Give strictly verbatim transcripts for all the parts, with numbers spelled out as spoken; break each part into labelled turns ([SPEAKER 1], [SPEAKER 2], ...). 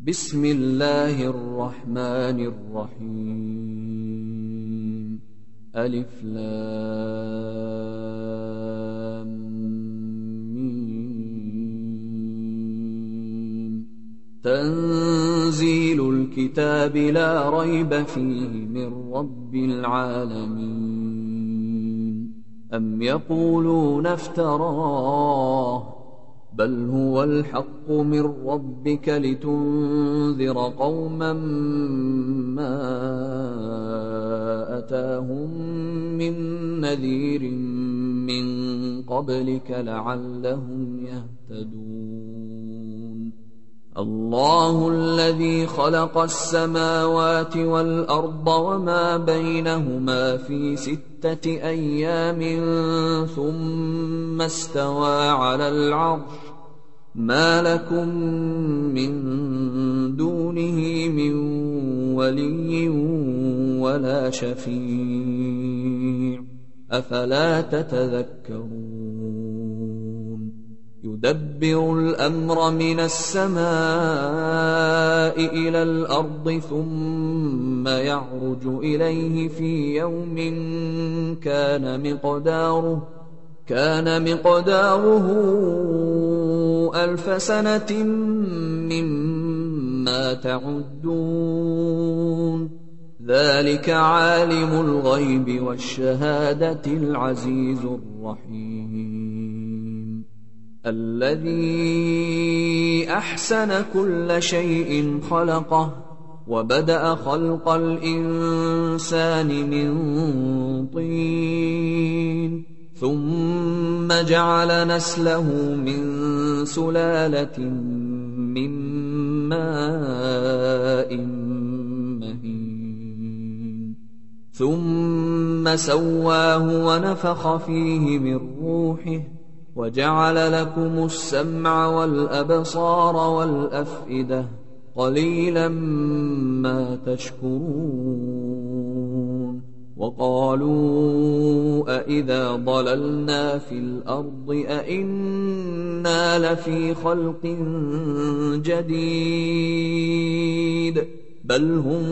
[SPEAKER 1] بسم الله الرحمن الرحيم. ألف لام ميم. تنزيل الكتاب لا ريب فيه من رب العالمين. أم يقولون افتراه بل هو الحق من ربك لتنذر قوما ما أتاهم من نذير من قبلك لعلهم يهتدون. الله الذي خلق السماوات والأرض وما بينهما في ستة أيام ثم استوى على العرش ما لكم من دونه من ولي ولا شفيع أفلا تتذكرون. يدبر الأمر من السماء إلى الأرض ثم يعرج إليه في يوم كان مقداره كان مقداره ألف سنة مما تعدون. ذلك عالم الغيب والشهادة العزيز الرحيم. الذي أحسن كل شيء خلقه وبدأ خلق الإنسان من طين ثم جعل نسله من سلالة من ماء مهين ثم سواه ونفخ فيه من روحه وجعل لكم السمع والأبصار والأفئدة قليلا ما تشكرون. وقالوا أإذا ضللنا في الأرض أإنا لفي خلق جديد بل هم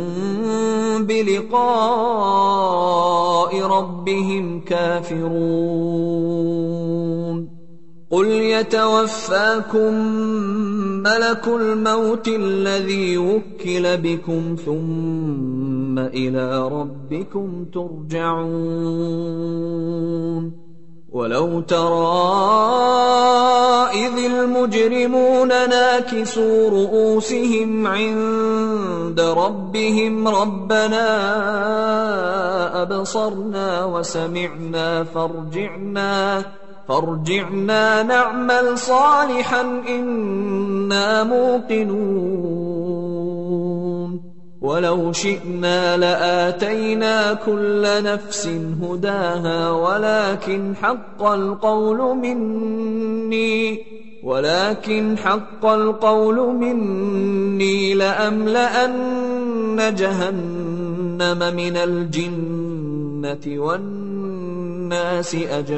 [SPEAKER 1] بلقاء ربهم كافرون. قل يتوفاكم ملك الموت الذي وكل بكم ثم إلى ربكم ترجعون. ولو ترى إذ المجرمون ناكسوا رؤوسهم عند ربهم ربنا أبصرنا وسمعنا فارجعنا فارجعنا نعمل صالحا إنا موقنون. ولو شئنا لآتينا كل نفس هداها ولكن حق القول مني ولكن حق القول مني لأملأن جهنم من الجنة والناس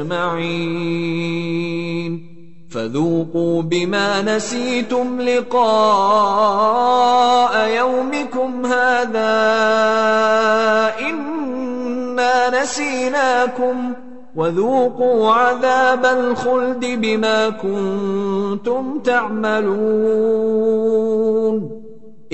[SPEAKER 1] أجمعين. فذوقوا بما نسيتم لقاء يومكم هذا إنا نسيناكم وذوقوا عذاب الخلد بما كنتم تعملون.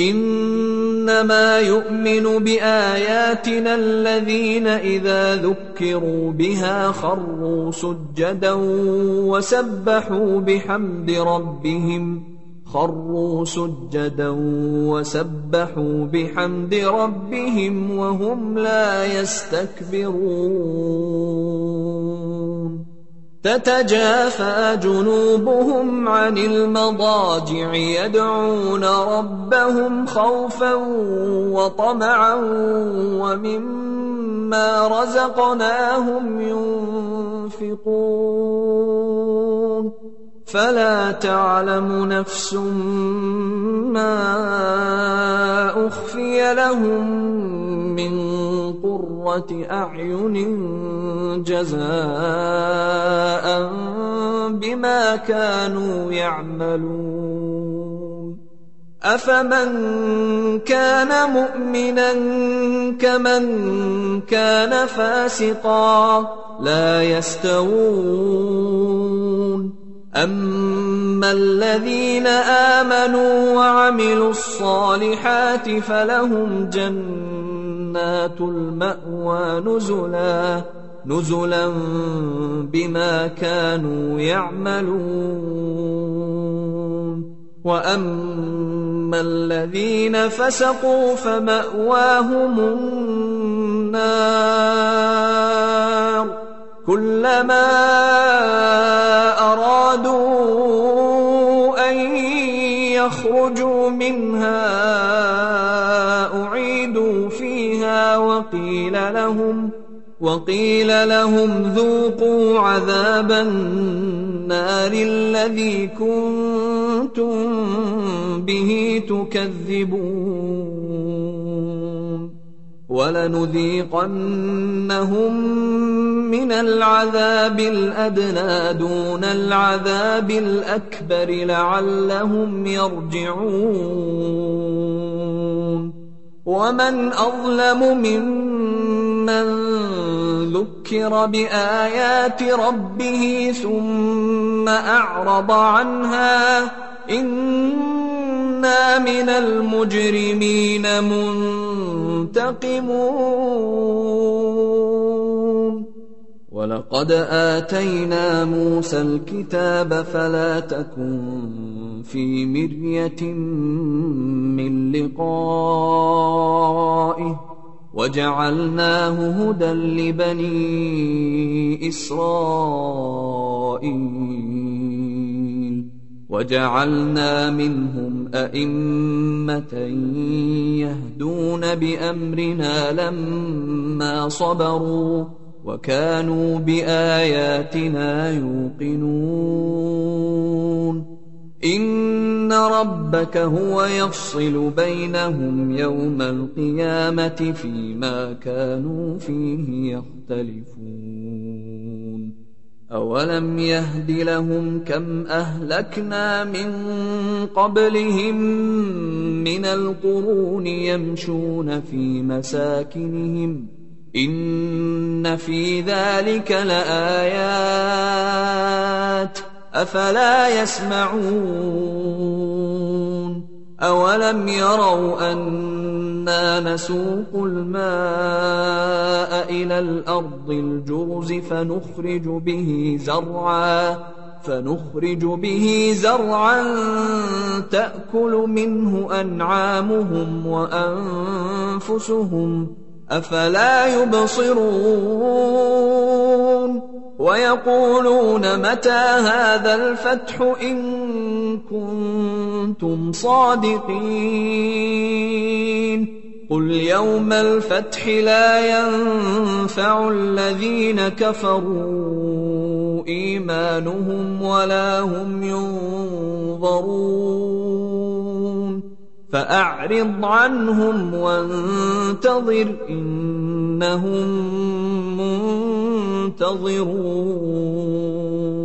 [SPEAKER 1] إنما يؤمن بآياتنا الذين إذا ذكروا بها خروا سجدا وسبحوا بحمد ربهم خروا سجدا وسبحوا بحمد ربهم وهم لا يستكبرون. تتجافى جنوبهم عن المضاجع يدعون ربهم خوفا وطمعا ومما رزقناهم ينفقون. فلا تعلم نفس ما أخفي لهم من قرة أعين جزاء بما كانوا يعملون. أفمن كان مؤمنا كمن كان فاسقا لا يستوون أما الذين آمنوا وعملوا الصالحات فلهم جنات المأوى نزلا نزلا بما كانوا يعملون وأما الذين فسقوا فمأواهم النار كلما أرادوا أن يخرجوا منها أعيدوا فيها وقيل لهم وقيل لهم ذوقوا عذاب النار الذي كنتم به تكذبون ولنذيقنهم من العذاب الأدنى دون العذاب الأكبر لعلهم يرجعون ومن أظلم ممن ذكر بآيات ربه ثم أعرض عنها إنا من المجرمين منتقمون ولقد آتينا موسى الكتاب فلا تكن في مرية من لقائه وجعلناه هدى لبني إسرائيل وجعلنا منهم أئمة يهدون بأمرنا لما صبروا وكانوا بآياتنا يوقنون إن ربك هو يفصل بينهم يوم القيامة فيما كانوا فيه يختلفون أولم يهد لهم كم أهلكنا من قبلهم من القرون يمشون في مساكنهم إن في ذلك لآيات أفلا يسمعون أولم يروا أنا نسوق الماء إلى الأرض الجرز فنخرج به زرعا فنخرج به زرعا تأكل منه أنعامهم وأنفسهم أفلا يبصرون ويقولون متى هذا الفتح إن كنتم صادقين قل يوم الفتح لا ينفع الذين كفروا إيمانهم ولا هم ينظرون فأعرض عنهم وانتظر إنهم منتظرون